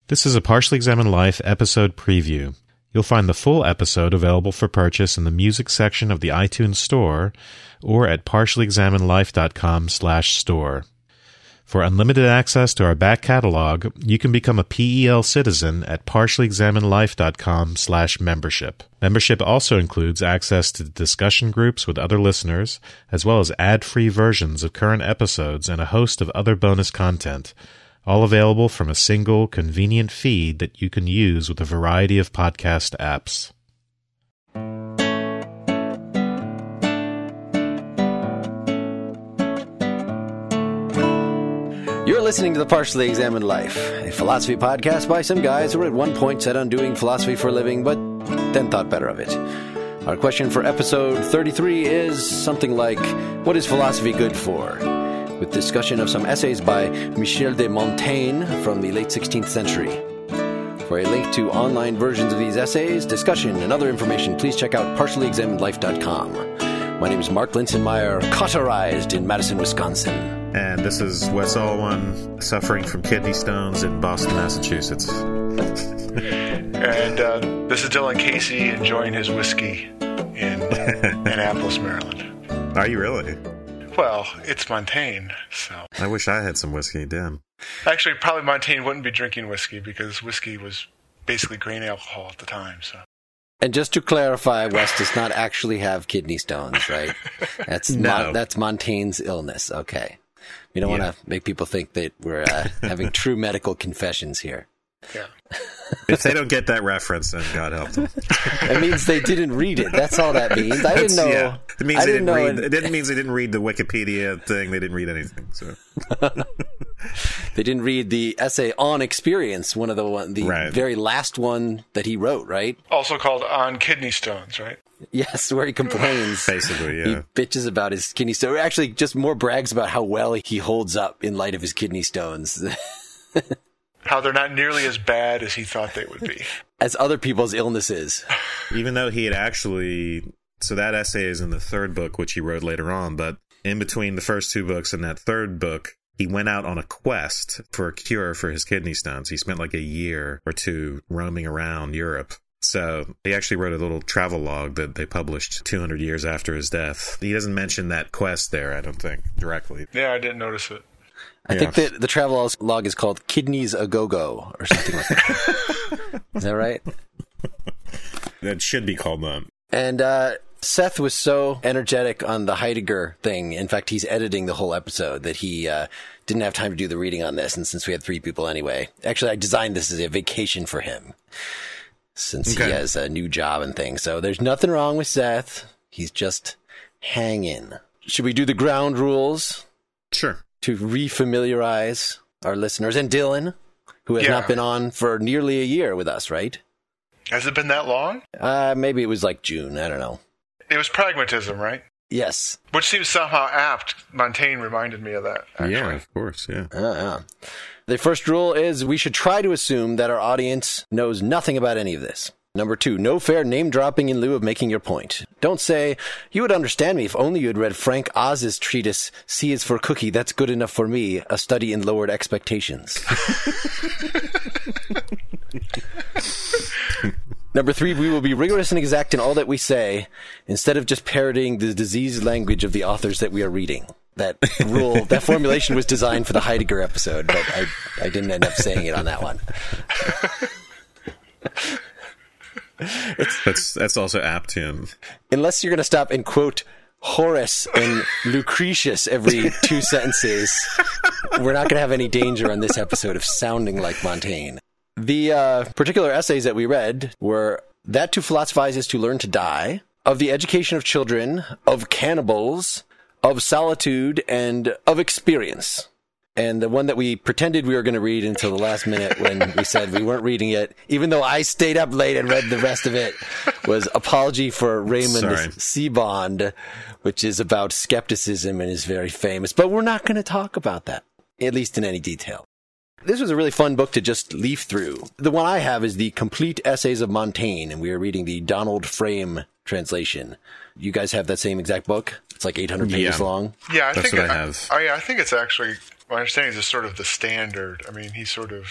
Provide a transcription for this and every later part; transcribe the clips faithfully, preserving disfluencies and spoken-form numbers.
This is a Partially Examined Life episode preview. You'll find the full episode available for purchase in the music section of the iTunes Store or at partiallyexaminedlife.com slash store. For unlimited access to our back catalog, you can become a P E L citizen at partiallyexaminedlife.com slash membership. Membership also includes access to discussion groups with other listeners, as well as ad-free versions of current episodes and a host of other bonus content, all available from a single, convenient feed that you can use with a variety of podcast apps. You're listening to The Partially Examined Life, a philosophy podcast by some guys who were at one point set on doing philosophy for a living, but then thought better of it. Our question for episode thirty-three is something like, what is philosophy good for? With discussion of some essays by Michel de Montaigne from the late sixteenth century. For a link to online versions of these essays, discussion, and other information, please check out partially examined life dot com. My name is Mark Linsenmeyer, cauterized in Madison, Wisconsin. And this is Wes Alwan, suffering from kidney stones in Boston, Massachusetts. And uh, this is Dylan Casey enjoying his whiskey in Annapolis, Maryland. Are you really? Well, it's Montaigne, so... I wish I had some whiskey, damn. Actually, probably Montaigne wouldn't be drinking whiskey because whiskey was basically grain alcohol at the time, so... And just to clarify, Wes does not actually have kidney stones, right? That's no. Mon- that's Montaigne's illness, okay. We don't Yeah. want to make people think that we're uh, having true medical confessions here. Yeah. If they don't get that reference, then God help them. It means they didn't read it. That's all that means. I didn't know. Yeah. It means I they didn't didn't know read. it, It didn't mean they didn't read the Wikipedia thing. They didn't read anything. So they didn't read the essay on experience, one of the one, the Right. very last one that he wrote, right? Also called On Kidney Stones, right? Yes, where he complains. basically, yeah. He bitches about his kidney stone. Actually, just more brags about how well he holds up in light of his kidney stones. How they're not nearly as bad as he thought they would be. As other people's illnesses. Even though he had actually, so that essay is in the third book, which he wrote later on, but in between the first two books and that third book, he went out on a quest for a cure for his kidney stones. He spent like a year or two roaming around Europe. So he actually wrote a little travel log that they published two hundred years after his death. He doesn't mention that quest there, I don't think, directly. Yeah, I didn't notice it. I Yeah. think that the travel log is called Kidneys a Go-Go or something like that. Is that right? That should be called that. And uh, Seth was so energetic on the Heidegger thing. In fact, he's editing the whole episode that he uh, didn't have time to do the reading on this. And since we had three people anyway, actually, I designed this as a vacation for him since Okay. he has a new job and things. So there's nothing wrong with Seth. He's just hanging. Should we do the ground rules Sure. to refamiliarize our listeners? And Dylan, who has Yeah. not been on for nearly a year with us, right? Has it been that long? Uh, maybe it was like June. I don't know. It was pragmatism, right? Yes. Which seems somehow apt. Montaigne reminded me of that, actually. Yeah, of course, yeah. Uh, yeah. The first rule is we should try to assume that our audience knows nothing about any of this. Number two, no fair name dropping in lieu of making your point. Don't say, you would understand me if only you had read Frank Oz's treatise, C is for Cookie, That's Good Enough for Me, a study in lowered expectations. Number three, we will be rigorous and exact in all that we say, instead of just parodying the diseased language of the authors that we are reading. That rule, that formulation was designed for the Heidegger episode, but I, I didn't end up saying it on that one. That's that's also apt to him. Unless you're going to stop and quote Horace and Lucretius every two sentences, we're not going to have any danger on this episode of sounding like Montaigne. The uh, particular essays that we read were That to Philosophize is to Learn to Die, Of the Education of Children, Of Cannibals, Of Solitude, and Of Experience. And the one that we pretended we were going to read until the last minute when we said we weren't reading it, even though I stayed up late and read the rest of it, was Apology for Raymond Sorry. Sebond, which is about skepticism and is very famous. But we're not going to talk about that, at least in any detail. This was a really fun book to just leaf through. The one I have is the Complete Essays of Montaigne, and we are reading the Donald Frame translation. You guys have that same exact book? It's like eight hundred pages Yeah. long. Yeah, I That's think what I, I have. I, I think it's actually, my understanding is it's sort of the standard. I mean, he sort of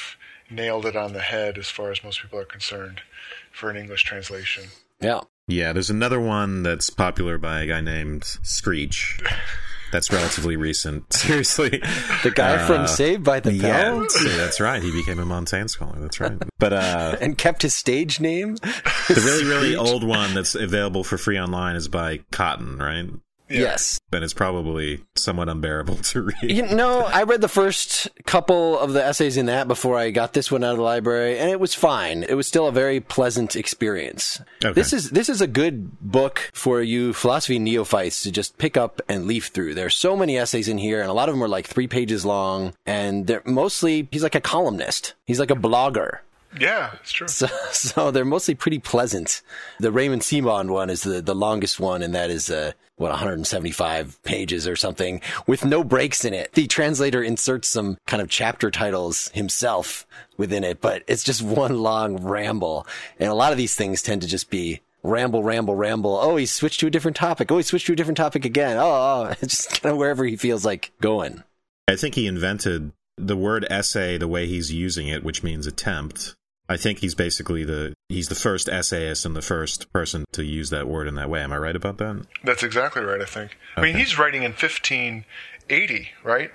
nailed it on the head as far as most people are concerned for an English translation. Yeah. Yeah, there's another one that's popular by a guy named Screech. That's relatively recent. Seriously. The guy uh, from Saved by the Bell? Yeah, that's right. He became a Montaigne scholar. That's right. But uh, and kept his stage name? The really, really old one that's available for free online is by Cotton, right? Yeah. Yes. And it's probably somewhat unbearable to read. You know, I read the first couple of the essays in that before I got this one out of the library, and it was fine. It was still a very pleasant experience. Okay. This is this is a good book for you philosophy neophytes to just pick up and leaf through. There's so many essays in here, and a lot of them are like three pages long, and they're mostly, he's like a columnist. He's like a blogger. Yeah, it's true. So, so they're mostly pretty pleasant. The Raymond Simond one is the, the longest one, and that is, uh, what, one hundred seventy-five pages or something, with no breaks in it. The translator inserts some kind of chapter titles himself within it, but it's just one long ramble. And a lot of these things tend to just be ramble, ramble, ramble. Oh, he switched to a different topic. Oh, he switched to a different topic again. Oh, oh. It's just kind of wherever he feels like going. I think he invented the word essay the way he's using it, which means attempt. I think he's basically the, he's the first essayist and the first person to use that word in that way. Am I right about that? That's exactly right, I think. I Okay. mean, he's writing in fifteen eighty, right?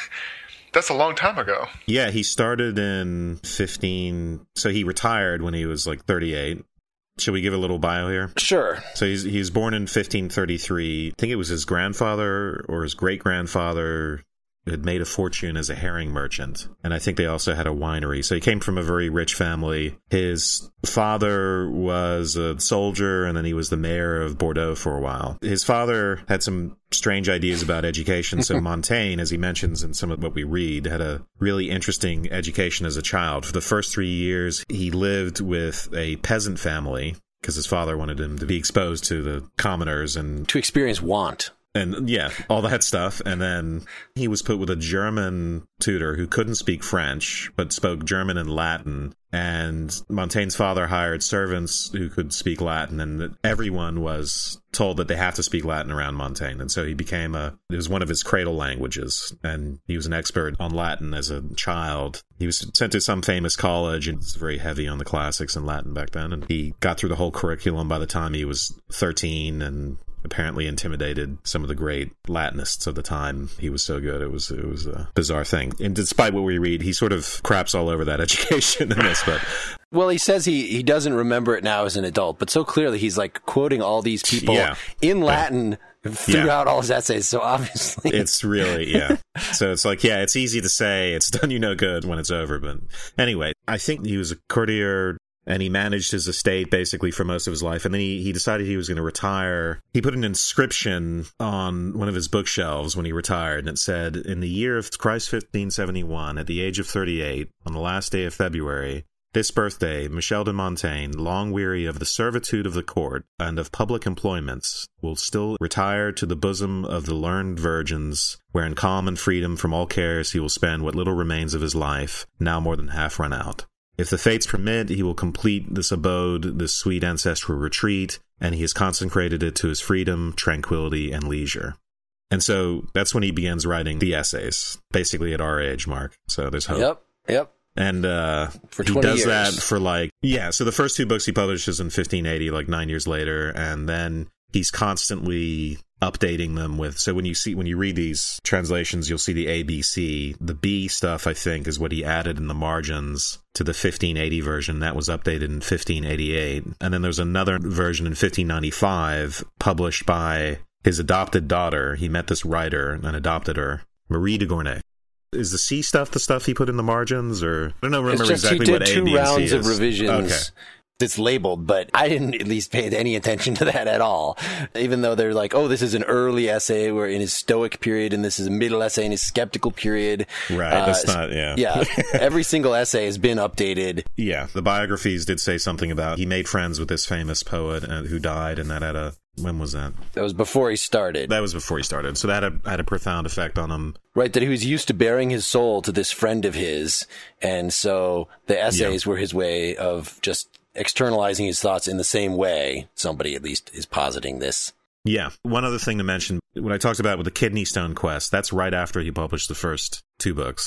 That's a long time ago. Yeah, he started in fifteen, so he retired when he was like thirty-eight. Should we give a little bio here? Sure. So he's, he was born in fifteen thirty-three. I think it was his grandfather or his great-grandfather had made a fortune as a herring merchant. And I think they also had a winery. So he came from a very rich family. His father was a soldier, and then he was the mayor of Bordeaux for a while. His father had some strange ideas about education. So Montaigne, as he mentions in some of what we read, had a really interesting education as a child. For the first three years, he lived with a peasant family because his father wanted him to be exposed to the commoners and To experience want. And yeah, all that stuff. And then he was put with a German tutor who couldn't speak French, but spoke German and Latin. And Montaigne's father hired servants who could speak Latin, and everyone was told that they have to speak Latin around Montaigne. And so he became a, it was one of his cradle languages. And he was an expert on Latin as a child. He was sent to some famous college, and was very heavy on the classics and Latin back then. And he got through the whole curriculum by the time he was thirteen, and apparently intimidated some of the great Latinists of the time. He was so good. It was it was a bizarre thing. And despite what we read, he sort of craps all over that education in this. But Well, he says he, he doesn't remember it now as an adult, but so clearly he's like quoting all these people Yeah. in Latin throughout all his essays. So obviously it's really, yeah. So it's like, yeah, it's easy to say it's done you no good when it's over. But anyway, I think he was a courtier, and he managed his estate basically for most of his life. And then he, he decided he was going to retire. He put an inscription on one of his bookshelves when he retired, and it said, "In the year of Christ fifteen seventy-one, at the age of thirty-eight, on the last day of February, this birthday, Michel de Montaigne, long weary of the servitude of the court and of public employments, will still retire to the bosom of the learned virgins, where in calm and freedom from all cares he will spend what little remains of his life, now more than half run out. If the fates permit, he will complete this abode, this sweet ancestral retreat, and he has consecrated it to his freedom, tranquility, and leisure." And so that's when he begins writing the essays, basically at our age, Mark. So there's hope. Yep, yep. And uh, For he twenty does years. that for like, yeah, so the first two books he publishes in fifteen eighty, like nine years later, and then he's constantly updating them with, so when you see, when you read these translations, you'll see the A B C. The B stuff, I think, is what he added in the margins to the fifteen eighty version. That was updated in fifteen eighty-eight. And then there's another version in fifteen ninety-five, published by his adopted daughter. He met this writer and adopted her, Marie de Gournay. Is the C stuff the stuff he put in the margins, or I don't know, remember It's just exactly he what did A, two B, and C rounds is. of revisions. Okay. That's labeled, but I didn't at least pay any attention to that at all. Even though they're like, oh, this is an early essay where in his Stoic period, and this is a middle essay in his skeptical period. Right, Uh, that's not, yeah. Yeah, every single essay has been updated. Yeah, the biographies did say something about he made friends with this famous poet uh, who died, and that had a, when was that? That was before he started. That was before he started, so that had a, had a profound effect on him. Right, that he was used to bearing his soul to this friend of his, and so the essays Yeah. were his way of just externalizing his thoughts in the same way. Somebody at least is positing this. Yeah, one other thing to mention, what I talked about with the Kidney Stone Quest, that's right after he published the first two books.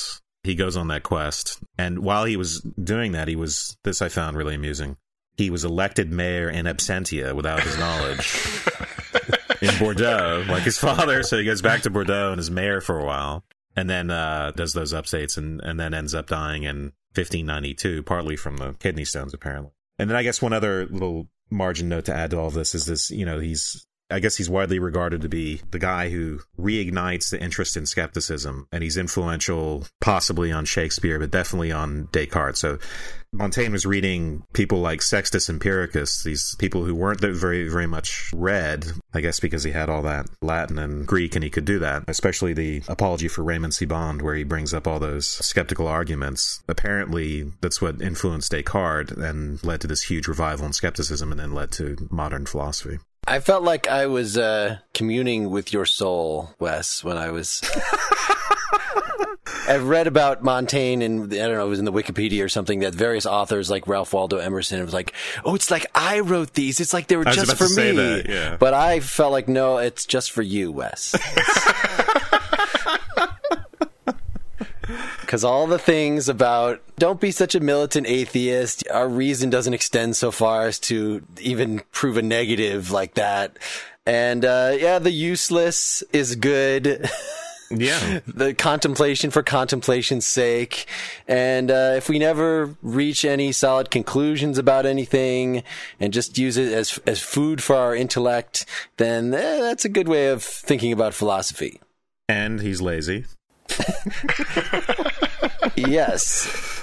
he goes on that quest. And while he was doing that, he was, this I found really amusing, he was elected mayor in absentia without his knowledge in Bordeaux, like his father. So he goes back to Bordeaux and is mayor for a while, and then uh, does those upstates, and, and then ends up dying in fifteen ninety-two, partly from the kidney stones, apparently. And then I guess one other little margin note to add to all of this is this, you know, he's, I guess he's widely regarded to be the guy who reignites the interest in skepticism, and he's influential possibly on Shakespeare, but definitely on Descartes. So Montaigne was reading people like Sextus Empiricus, these people who weren't very, very much read, I guess because he had all that Latin and Greek and he could do that, especially the Apology for Raymond Sebond, where he brings up all those skeptical arguments. Apparently, that's what influenced Descartes and led to this huge revival in skepticism and then led to modern philosophy. I felt like I was uh, communing with your soul, Wes, when I was... I've read about Montaigne, and I don't know, it was in the Wikipedia or something, that various authors like Ralph Waldo Emerson was like, oh, it's like I wrote these. It's like they were just for me. That, yeah. But I felt like, no, it's just for you, Wes. Because all the things about don't be such a militant atheist, our reason doesn't extend so far as to even prove a negative like that. And uh, yeah, the useless is good. Yeah. The contemplation for contemplation's sake. And uh, if we never reach any solid conclusions about anything and just use it as as food for our intellect, then eh, that's a good way of thinking about philosophy. And he's lazy. Yes.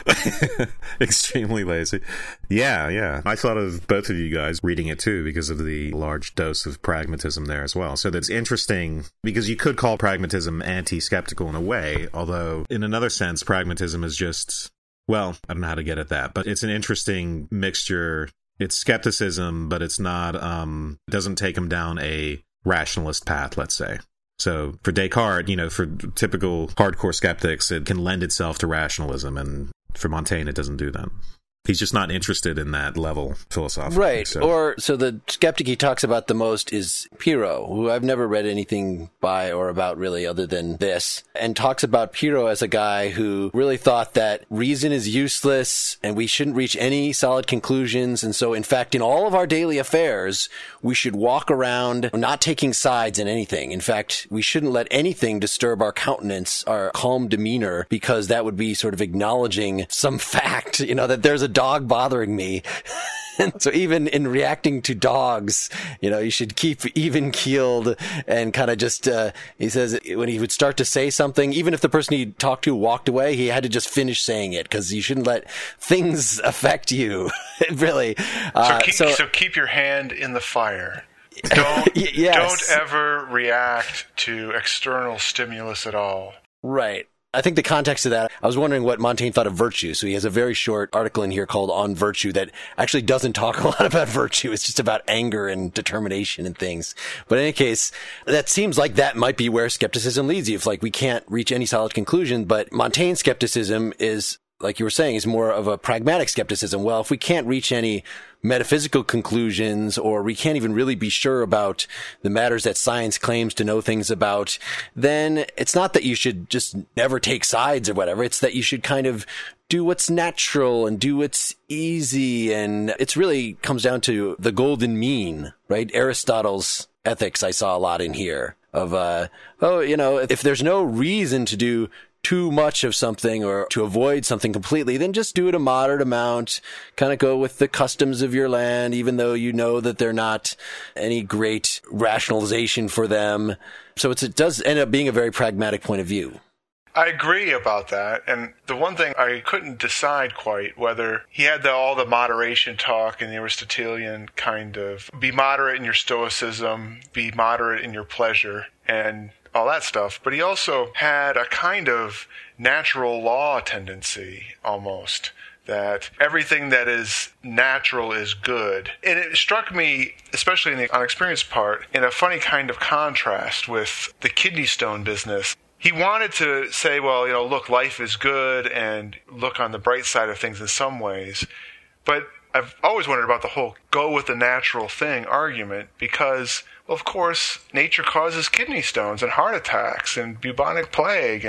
Extremely lazy. Yeah, yeah. I thought of both of you guys reading it too because of the large dose of pragmatism there as well. So that's interesting because you could call pragmatism anti-skeptical in a way, although in another sense, pragmatism is just, well, I don't know how to get at that, but it's an interesting mixture. It's skepticism, but it's not, um, it doesn't take him down a rationalist path, let's say. So for Descartes, you know, for typical hardcore skeptics, it can lend itself to rationalism, and for Montaigne, it doesn't do that. He's just not interested in that level philosophically. Right. So. Or, so the skeptic he talks about the most is Pyrrho, who I've never read anything by or about really other than this, and talks about Pyrrho as a guy who really thought that reason is useless and we shouldn't reach any solid conclusions. And so, in fact, in all of our daily affairs, we should walk around not taking sides in anything. In fact, we shouldn't let anything disturb our countenance, our calm demeanor, because that would be sort of acknowledging some fact, you know, that there's a dog bothering me. And so even in reacting to dogs, you know, you should keep even keeled and kind of just, uh, he says when he would start to say something, even if the person he talked to walked away, he had to just finish saying it because you shouldn't let things affect you. Really. Uh, so, keep, so, so keep your hand in the fire. Don't, yes. don't ever react to external stimulus at all. Right. I think the context of that, I was wondering what Montaigne thought of virtue. So he has a very short article in here called On Virtue that actually doesn't talk a lot about virtue. It's just about anger and determination and things. But in any case, that seems like that might be where skepticism leads you. If like we can't reach any solid conclusion, but Montaigne's skepticism is, like you were saying, is more of a pragmatic skepticism. Well, if we can't reach any metaphysical conclusions, or we can't even really be sure about the matters that science claims to know things about, then it's not that you should just never take sides or whatever. It's that you should kind of do what's natural and do what's easy. And it's really comes down to the golden mean, right? Aristotle's ethics I saw a lot in here of, uh, oh, you know, if there's no reason to do too much of something or to avoid something completely, then just do it a moderate amount, kind of go with the customs of your land, even though you know that they're not any great rationalization for them. So it's, it does end up being a very pragmatic point of view. I agree about that. And the one thing I couldn't decide quite whether he had the, all the moderation talk and the Aristotelian kind of be moderate in your stoicism, be moderate in your pleasure, and all that stuff. But he also had a kind of natural law tendency almost, that everything that is natural is good. And it struck me, especially in the unexperienced part, in a funny kind of contrast with the kidney stone business. He wanted to say, well, you know, look, life is good and look on the bright side of things in some ways. But I've always wondered about the whole go with the natural thing argument because, well, of course, nature causes kidney stones and heart attacks and bubonic plague and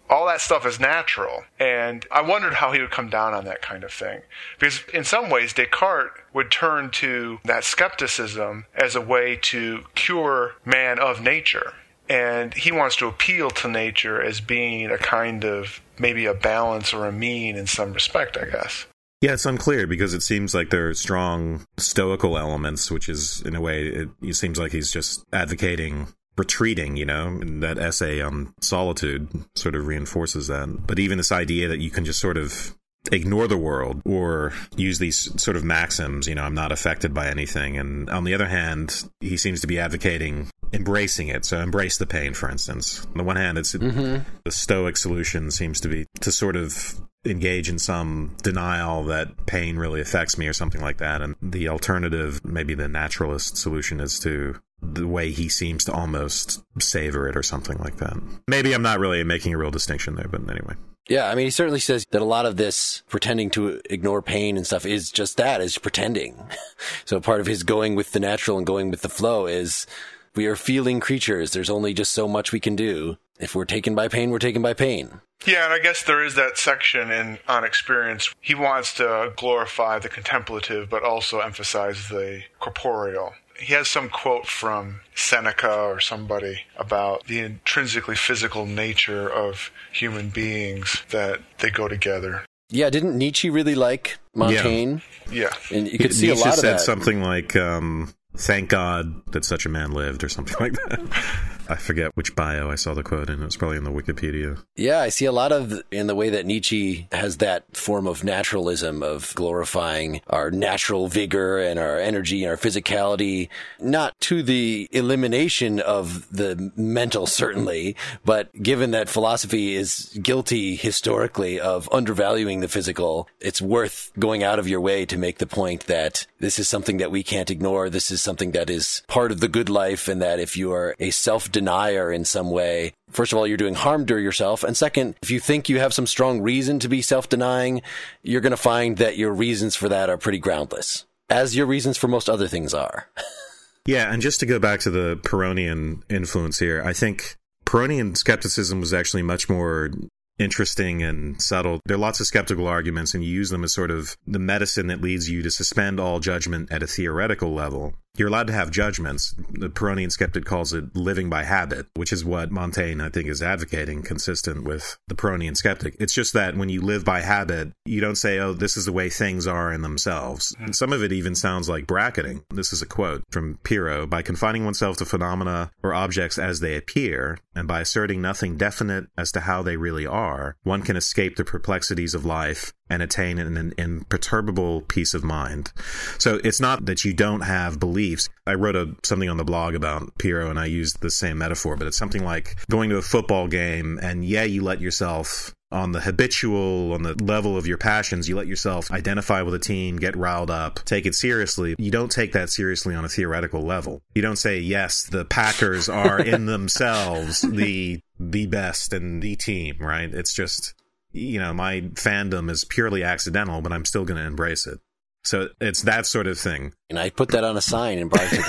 all that stuff is natural. And I wondered how he would come down on that kind of thing. Because in some ways, Descartes would turn to that skepticism as a way to cure man of nature. And he wants to appeal to nature as being a kind of maybe a balance or a mean in some respect, I guess. Yeah, it's unclear because it seems like there are strong stoical elements, which is, in a way, it, it seems like he's just advocating retreating, you know, and that essay on solitude sort of reinforces that. But even this idea that you can just sort of ignore the world or use these sort of maxims, you know, I'm not affected by anything. And on the other hand, he seems to be advocating embracing it. So embrace the pain, for instance. On the one hand, it's mm-hmm. the Stoic solution seems to be to sort of engage in some denial that pain really affects me or something like that. And the alternative, maybe the naturalist solution, is to the way he seems to almost savor it or something like that. Maybe I'm not really making a real distinction there, but anyway. Yeah, I mean, he certainly says that a lot of this pretending to ignore pain and stuff is just that, is pretending. So part of his going with the natural and going with the flow is we are feeling creatures. There's only just so much we can do. If we're taken by pain, we're taken by pain. Yeah, and I guess there is that section in On Experience. He wants to glorify the contemplative, but also emphasize the corporeal. He has some quote from Seneca or somebody about the intrinsically physical nature of human beings, that they go together. Yeah, didn't Nietzsche really like Montaigne? Yeah. yeah. And you could see Nietzsche a lot of said that. something like, um, thank God that such a man lived, or something like that. I forget which bio I saw the quote in. It was probably in the Wikipedia. Yeah, I see a lot of in the way that Nietzsche has that form of naturalism, of glorifying our natural vigor and our energy and our physicality, not to the elimination of the mental, certainly, but given that philosophy is guilty historically of undervaluing the physical, it's worth going out of your way to make the point that this is something that we can't ignore. This is something that is part of the good life, and that if you are a self-denier in some way, first of all, you're doing harm to yourself. And second, if you think you have some strong reason to be self-denying, you're going to find that your reasons for that are pretty groundless, as your reasons for most other things are. Yeah, and just to go back to the Pyrrhonian influence here, I think Pyrrhonian skepticism was actually much more interesting and subtle. There are lots of skeptical arguments, and you use them as sort of the medicine that leads you to suspend all judgment at a theoretical level. You're allowed to have judgments. The Pyrrhonian skeptic calls it living by habit, which is what Montaigne, I think, is advocating, consistent with the Pyrrhonian skeptic. It's just that when you live by habit, you don't say, oh, this is the way things are in themselves. And some of it even sounds like bracketing. This is a quote from Pyrrho. By confining oneself to phenomena or objects as they appear, and by asserting nothing definite as to how they really are, one can escape the perplexities of life and attain an imperturbable peace of mind. So it's not that you don't have beliefs. I wrote a, something on the blog about Pyrrho, and I used the same metaphor, but it's something like going to a football game, and yeah, you let yourself, on the habitual, on the level of your passions, you let yourself identify with a team, get riled up, take it seriously. You don't take that seriously on a theoretical level. You don't say, yes, the Packers are in themselves the the best and the team, right? It's just, you know, my fandom is purely accidental, but I'm still going to embrace it. So it's that sort of thing. And I put that on a sign and brought it to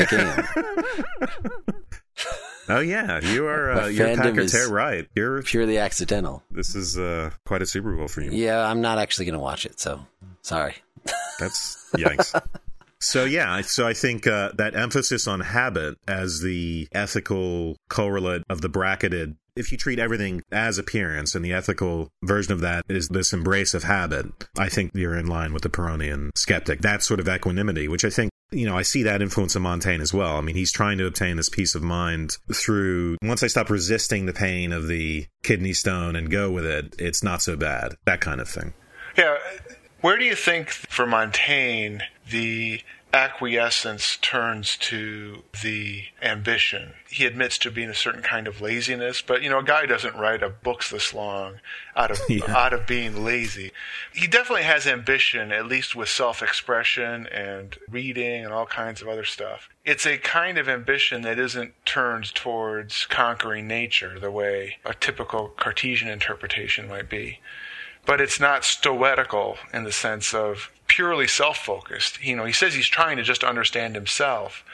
the game. Oh, yeah. You are, uh, you're Packer Tear right. You're purely accidental. This is uh, quite a Super Bowl for you. Yeah, I'm not actually going to watch it, so sorry. That's yikes. So, yeah, so I think uh, that emphasis on habit as the ethical correlate of the bracketed, if you treat everything as appearance, and the ethical version of that is this embrace of habit, I think you're in line with the Pyrrhonian skeptic. That sort of equanimity, which I think, you know, I see that influence in Montaigne as well. I mean, he's trying to obtain this peace of mind through, once I stop resisting the pain of the kidney stone and go with it, it's not so bad. That kind of thing. Yeah. Where do you think, for Montaigne, the acquiescence turns to the ambition? He admits to being a certain kind of laziness, but, you know, a guy doesn't write a books this long out of yeah. out of being lazy. He definitely has ambition, at least with self-expression and reading and all kinds of other stuff. It's a kind of ambition that isn't turned towards conquering nature the way a typical Cartesian interpretation might be. But it's not stoical in the sense of purely self-focused. You know, he says he's trying to just understand himself,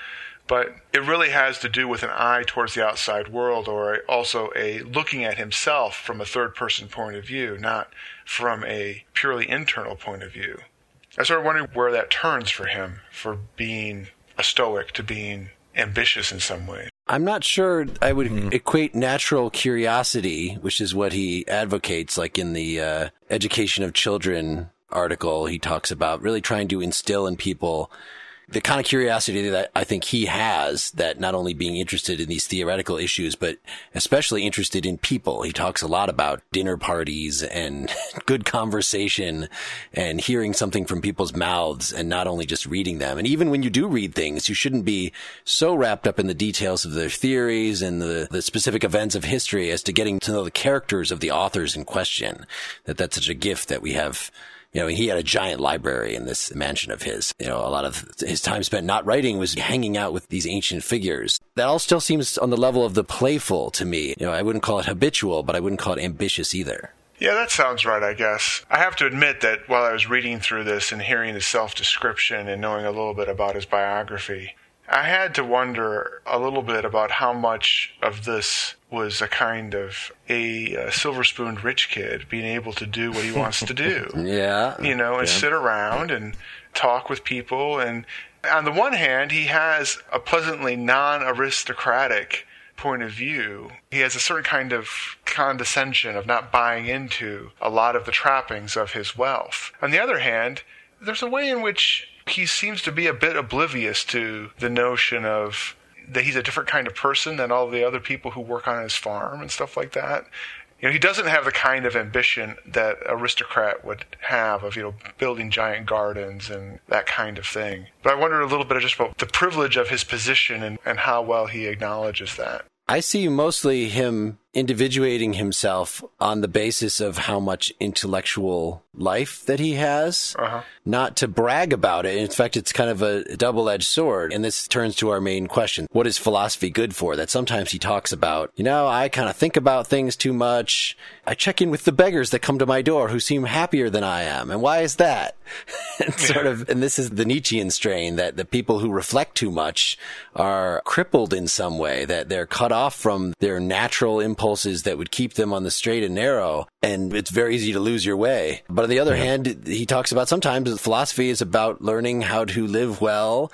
But it really has to do with an eye towards the outside world, or also a looking at himself from a third-person point of view, not from a purely internal point of view. I started wondering where that turns for him, for being a Stoic to being ambitious in some way. I'm not sure I would mm. equate natural curiosity, which is what he advocates, like in the uh, Education of Children article, he talks about really trying to instill in people the kind of curiosity that I think he has, that not only being interested in these theoretical issues, but especially interested in people. He talks a lot about dinner parties and good conversation and hearing something from people's mouths and not only just reading them. And even when you do read things, you shouldn't be so wrapped up in the details of their theories and the, the specific events of history as to getting to know the characters of the authors in question, that that's such a gift that we have. You know, he had a giant library in this mansion of his. You know, a lot of his time spent not writing was hanging out with these ancient figures. That all still seems on the level of the playful to me. You know, I wouldn't call it habitual, but I wouldn't call it ambitious either. Yeah, that sounds right, I guess. I have to admit that while I was reading through this and hearing his self-description and knowing a little bit about his biography, I had to wonder a little bit about how much of this was a kind of a, a silver-spooned rich kid being able to do what he wants to do. Yeah. You know, and yeah. sit around and talk with people. And on the one hand, he has a pleasantly non-aristocratic point of view. He has a certain kind of condescension of not buying into a lot of the trappings of his wealth. On the other hand, there's a way in which he seems to be a bit oblivious to the notion of that he's a different kind of person than all the other people who work on his farm and stuff like that. You know, he doesn't have the kind of ambition that an aristocrat would have of, you know, building giant gardens and that kind of thing. But I wondered a little bit just about the privilege of his position and, and how well he acknowledges that. I see mostly him individuating himself on the basis of how much intellectual life that he has, uh-huh. not to brag about it. In fact, it's kind of a double-edged sword. And this turns to our main question. What is philosophy good for? That sometimes he talks about, you know, I kind of think about things too much. I check in with the beggars that come to my door who seem happier than I am. And why is that? and sort of, and this is the Nietzschean strain, that the people who reflect too much are crippled in some way, that they're cut off from their natural impulses that would keep them on the straight and narrow, and it's very easy to lose your way. But on the other yeah. hand, he talks about sometimes philosophy is about learning how to live well,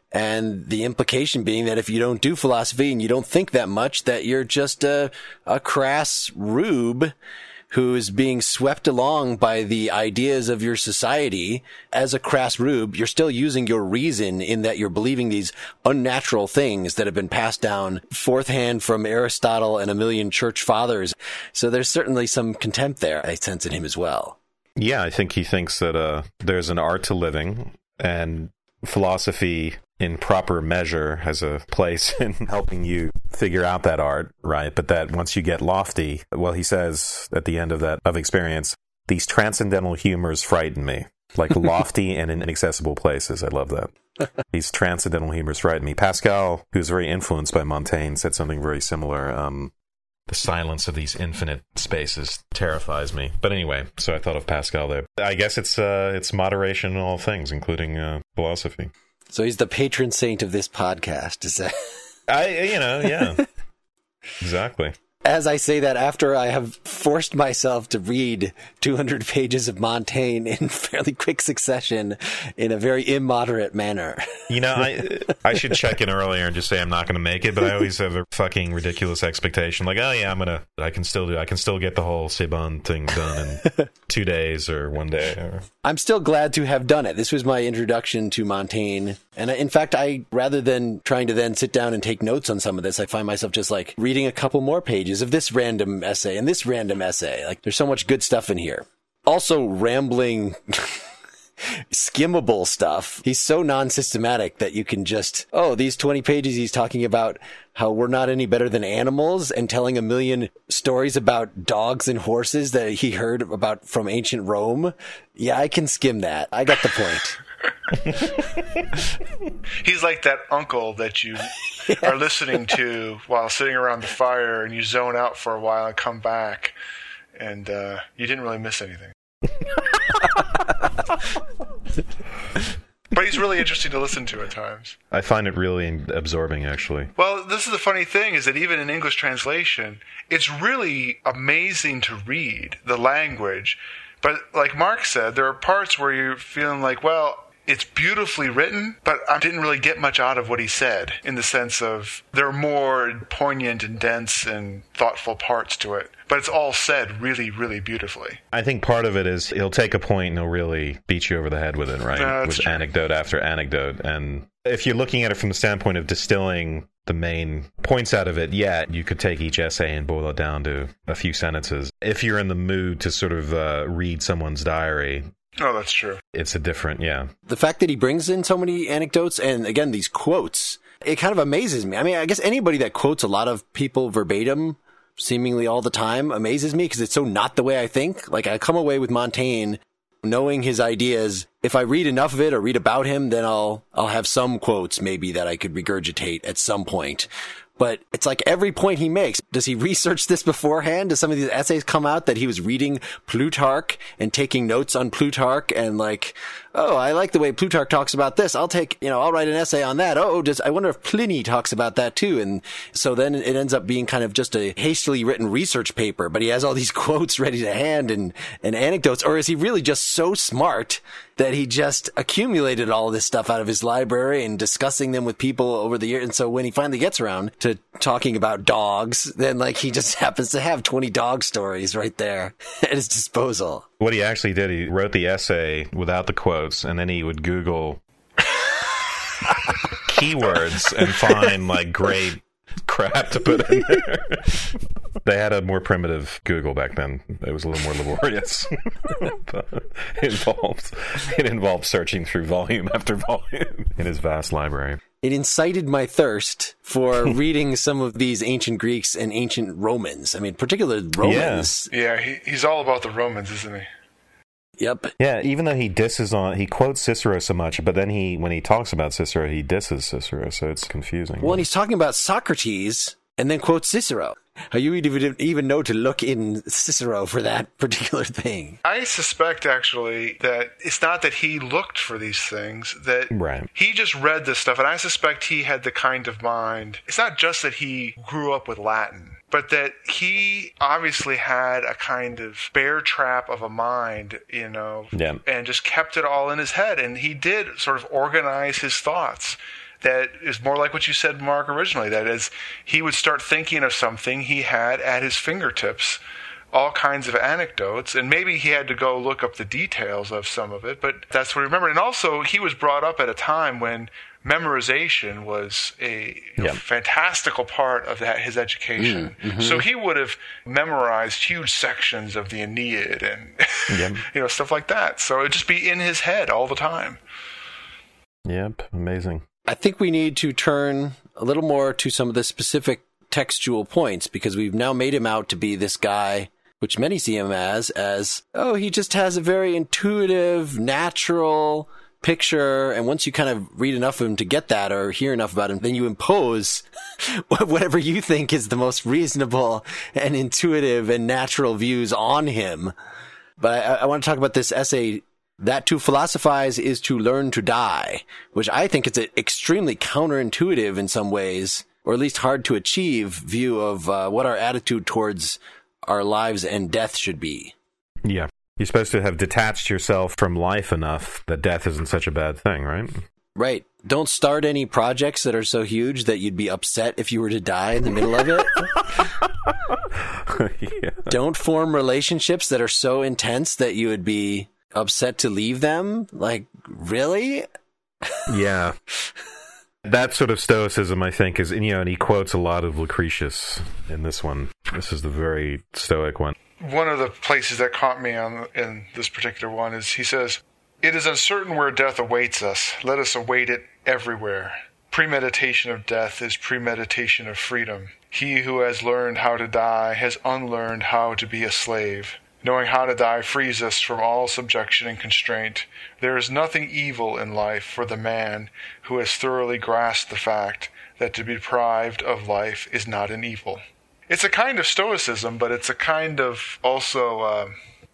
and the implication being that if you don't do philosophy and you don't think that much, that you're just a, a crass rube who is being swept along by the ideas of your society. As a crass rube, you're still using your reason in that you're believing these unnatural things that have been passed down fourth hand from Aristotle and a million church fathers. So there's certainly some contempt there, I sense in him as well. Yeah, I think he thinks that uh, there's an art to living, and philosophy in proper measure has a place in helping you figure out that art, right? But that once you get lofty, well, he says at the end of that of experience, these transcendental humors frighten me, like lofty and inaccessible places. I love that. These transcendental humors frighten me. Pascal, who's very influenced by Montaigne, said something very similar. Um, the silence of these infinite spaces terrifies me. But anyway, so I thought of Pascal there. I guess it's uh, it's moderation in all things, including uh, philosophy. So he's the patron saint of this podcast, is that? I, you know, yeah. Exactly. As I say that, after I have forced myself to read two hundred pages of Montaigne in fairly quick succession in a very immoderate manner. You know, I I should check in earlier and just say I'm not going to make it, but I always have a fucking ridiculous expectation. Like, oh yeah, I'm gonna, I can still do, I can still get the whole C'est Bon thing done in two days or one day. Or... I'm still glad to have done it. This was my introduction to Montaigne. And in fact, I, rather than trying to then sit down and take notes on some of this, I find myself just like reading a couple more pages of this random essay and this random essay. Like, there's so much good stuff in here. Also, rambling, skimmable stuff. He's so non-systematic that you can just, oh, these twenty pages he's talking about how we're not any better than animals and telling a million stories about dogs and horses that he heard about from ancient Rome. Yeah, I can skim that. I got the point. He's like that uncle that you yes. are listening to while sitting around the fire, and you zone out for a while and come back, and uh, you didn't really miss anything. But he he's really interesting to listen to at times. I find it really absorbing, actually. Well, this is the funny thing, is that even in English translation, it's really amazing to read the language. But like Mark said, there are parts where you're feeling like, well, it's beautifully written, but I didn't really get much out of what he said, in the sense of there are more poignant and dense and thoughtful parts to it. But it's all said really, really beautifully. I think part of it is he'll take a point and he'll really beat you over the head with it, right? No, with true. anecdote after anecdote. And if you're looking at it from the standpoint of distilling the main points out of it, yeah, you could take each essay and boil it down to a few sentences. If you're in the mood to sort of uh, read someone's diary, Oh, that's true. it's a different, yeah. The fact that he brings in so many anecdotes and, again, these quotes, it kind of amazes me. I mean, I guess anybody that quotes a lot of people verbatim seemingly all the time amazes me because it's so not the way I think. Like, I come away with Montaigne knowing his ideas. If I read enough of it or read about him, then I'll I'll have some quotes maybe that I could regurgitate at some point. But it's like every point he makes, does he research this beforehand? Does some of these essays come out that he was reading Plutarch and taking notes on Plutarch and like, oh, I like the way Plutarch talks about this. I'll take, you know, I'll write an essay on that. Oh, does, I wonder if Pliny talks about that too. And so then it ends up being kind of just a hastily written research paper, but he has all these quotes ready to hand and, and anecdotes. Or is he really just so smart that he just accumulated all this stuff out of his library and discussing them with people over the years? And so when he finally gets around to talking about dogs, then like he just happens to have twenty dog stories right there at his disposal. What he actually did, he wrote the essay without the quotes, and then he would Google keywords and find like great crap to put in there. They had a more primitive Google back then. It was a little more laborious. But it involved it involved searching through volume after volume in his vast library. It incited my thirst for reading some of these ancient Greeks and ancient Romans. I mean, particularly Romans. Yeah, he, he's all about the Romans, isn't he? Yep. Yeah, even though he disses on, he quotes Cicero so much, but then he, when he talks about Cicero, he disses Cicero, so it's confusing. Well, and he's talking about Socrates and then quotes Cicero. How you even even know to look in Cicero for that particular thing? I suspect, actually, that it's not that he looked for these things, that Right. he just read this stuff, and I suspect he had the kind of mind. It's not just that he grew up with Latin, but that he obviously had a kind of bear trap of a mind, you know, Yeah. and just kept it all in his head. And he did sort of organize his thoughts. That is more like what you said, Mark, originally. That is, he would start thinking of something, he had at his fingertips all kinds of anecdotes, and maybe he had to go look up the details of some of it, but that's what he remembered. And also, he was brought up at a time when memorization was a you know, Yeah. fantastical part of that, his education. Mm, mm-hmm. So he would have memorized huge sections of the Aeneid and Yep. you know stuff like that. So it'd just be in his head all the time. Yep, amazing. I think we need to turn a little more to some of the specific textual points because we've now made him out to be this guy, which many see him as, as, oh, he just has a very intuitive, natural picture. And once you kind of read enough of him to get that or hear enough about him, then you impose whatever you think is the most reasonable and intuitive and natural views on him. But I, I want to talk about this essay, That to Philosophize is to Learn to Die, which I think is an extremely counterintuitive in some ways, or at least hard to achieve view of uh, what our attitude towards our lives and death should be. Yeah. You're supposed to have detached yourself from life enough that death isn't such a bad thing, right? Right. Don't start any projects that are so huge that you'd be upset if you were to die in the middle of it. Yeah. Don't form relationships that are so intense that you would be upset to leave them. Like, really? Yeah. That sort of stoicism, I think, is, you know, and he quotes a lot of Lucretius in this one. This is the very stoic one. One of the places that caught me on in this particular one is he says, "It is uncertain where death awaits us. Let us await it everywhere. Premeditation of death is premeditation of freedom. He who has learned how to die has unlearned how to be a slave. Knowing how to die frees us from all subjection and constraint. There is nothing evil in life for the man who has thoroughly grasped the fact that to be deprived of life is not an evil." It's a kind of stoicism, but it's a kind of also, uh,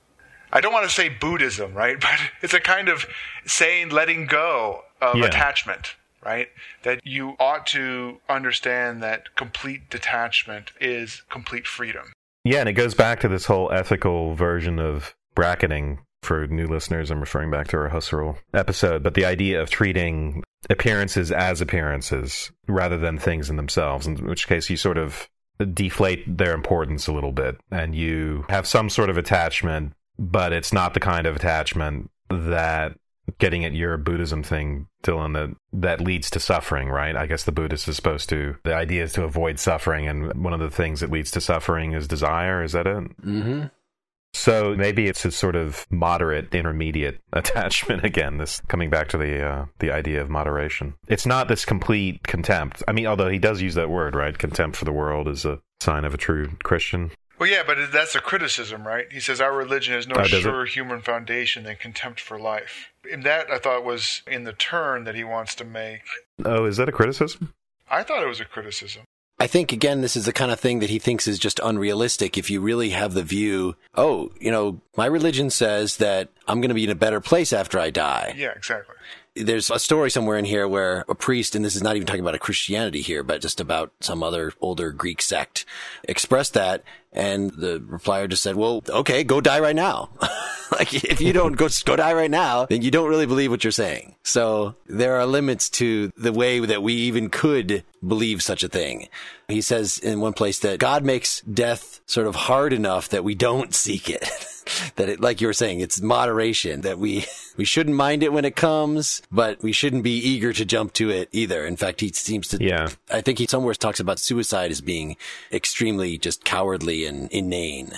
I don't want to say Buddhism, right? But it's a kind of saying letting go of Yeah. attachment, right? That you ought to understand that complete detachment is complete freedom. Yeah, and it goes back to this whole ethical version of bracketing. For new listeners, I'm referring back to our Husserl episode, but the idea of treating appearances as appearances rather than things in themselves, in which case you sort of deflate their importance a little bit, and you have some sort of attachment, but it's not the kind of attachment that, getting at your Buddhism thing, Dylan, that, that leads to suffering, right? I guess the Buddhist is supposed to, the idea is to avoid suffering, and one of the things that leads to suffering is desire, is that it? Mm-hmm. So maybe it's a sort of moderate, intermediate attachment again, this coming back to the uh, the idea of moderation. It's not this complete contempt. I mean, although he does use that word, right? Contempt for the world is a sign of a true Christian. Well, yeah, but that's a criticism, right? He says our religion has no Oh, does it? surer human foundation than contempt for life. And that, I thought, was in the turn that he wants to make. Oh, is that a criticism? I thought it was a criticism. I think, again, this is the kind of thing that he thinks is just unrealistic. If you really have the view, oh, you know, my religion says that I'm going to be in a better place after I die. Yeah, exactly. There's a story somewhere in here where a priest, and this is not even talking about a Christianity here, but just about some other older Greek sect, expressed that, and the replier just said, well, okay, go die right now. Like, if you don't go, go die right now, then you don't really believe what you're saying. So there are limits to the way that we even could believe such a thing. He says in one place that God makes death sort of hard enough that we don't seek it. That it, like you were saying, it's moderation, that we, we shouldn't mind it when it comes, but we shouldn't be eager to jump to it either. In fact, he seems to, Yeah. I think he somewhere talks about suicide as being extremely just cowardly and inane.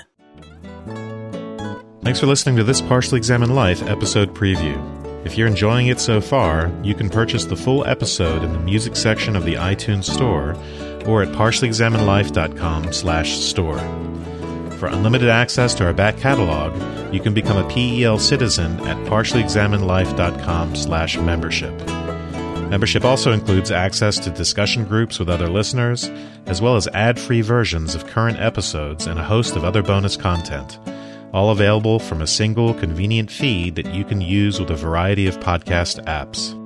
Thanks for listening to this Partially Examined Life episode preview. If you're enjoying it so far, you can purchase the full episode in the music section of the iTunes Store or at partially examined life dot com slash store. For unlimited access to our back catalog, you can become a P E L citizen at partially examined life dot com slash membership. Membership also includes access to discussion groups with other listeners, as well as ad-free versions of current episodes and a host of other bonus content, all available from a single convenient feed that you can use with a variety of podcast apps.